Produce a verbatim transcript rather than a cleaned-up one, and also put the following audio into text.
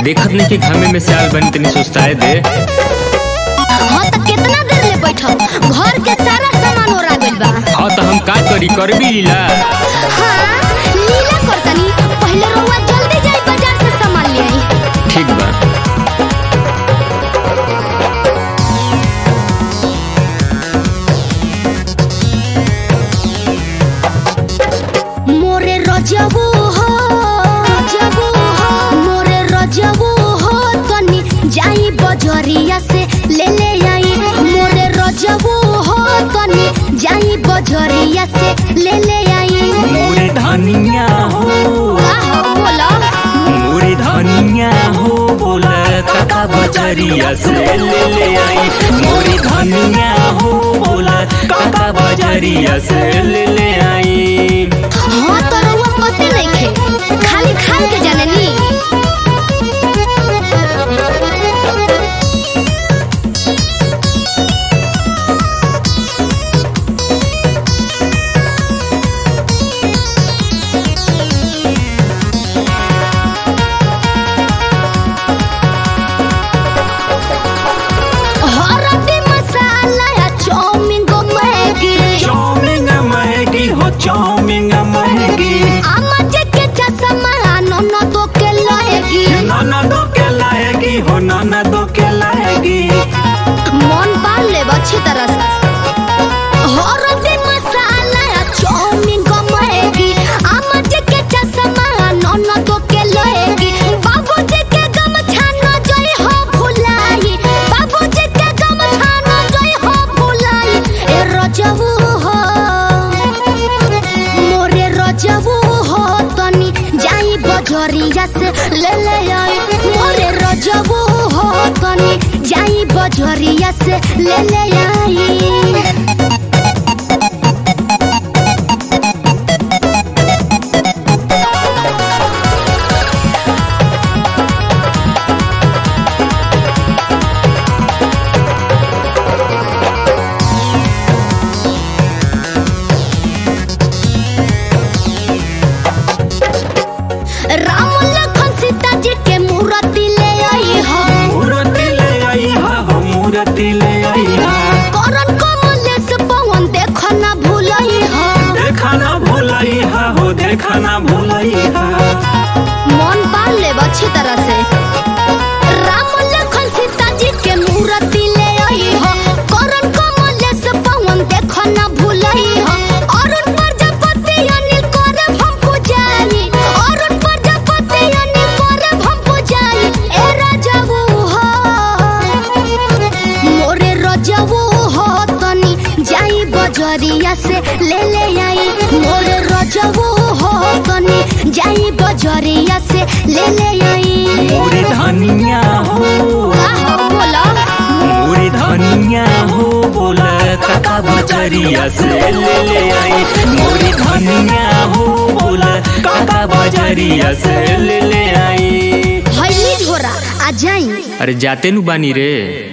देखत नहीं कि घामे में से आल बनी तनी सुस्ताए दे। हाँ तो कितना देर ले बैठो, घर के सारा सामान ओरा गइल बा। हाँ तो हम का करी, करबी लीला। हाँ लीला करतनी, पहले रउआ जल्दी जाई बाजार से सामान ले आई। ठीक बा। मोरे रजबू हो, रजबू हो, मोरे रजबू हो, तनी जाई बजरिया से ले ले आई। मोरे रजबू हो, तनी जाई बजरिया से ले ले आई। मोरे धनिया हो, का हो बोला, मोरे धनिया हो, बोला काका बजरिया से ले ले आई। मोरे धनिया हो, बोला काका बजरिया से ले ले आई। हाँ तो रउआ पते नइखे, खाली खाए के जानेनी। हरदी मसाला या चाउमीन गो मैगी, चाउमीन मैगी हो, चाउमीन मैगी। आमाज के चश्मा ननदो के लाएगी। ननदो के लाएगी हो, ननदो के लाएगी। मन पाल ले अच्छी तरह से। हरदी मसाला या चाउमीन गो मैगी, आमाज के चश्मा ननदो के लाएगी। बाबूजी के गमछा न जोई हो भुलाई, बाबूजी के गमछा न जोई हो भुलाई। ए रजबू हो, मोरे रजबू हो, तनी जाई बजरिया से ले ले आई। मोरे रजबू हो, तनी जाई बजरिया से ले ले आई। राम लखन सीता जी के मूर्ति ले आई हो, मूर्ति ले आई हा हो, मूर्ति ले आई हा। करण कमलेश पवन देख ना भूलई हो। देखा ना भूलाई हा हो, देखा ना भूलाई हा। मन पाल ले अच्छी तरह से। राम लखन सीता जी के मूर्ति ले आई हो, करण कमलेश पवन देख ना भूलई हो। अरुण प्रजापति अनिल करे हम पूजाई, अरुण प्रजापति अनिल करे हम पूजाई। ए रजबू हो, मोरे रजबू हो, तनी जाई बजरिया से ले ले आई। मोरे रजबू हो, तनी जाई बजरिया से ले ले आई। मोरे धनिया हो, का हो बोला, मोरे धनिया हो, बोला काका बजरिया से ले ले आई। मोरे धनिया हो, बोला काका बजरिया से ले ले आई। हईली झोरा आ जाई। अरे जाते नु बानी रे।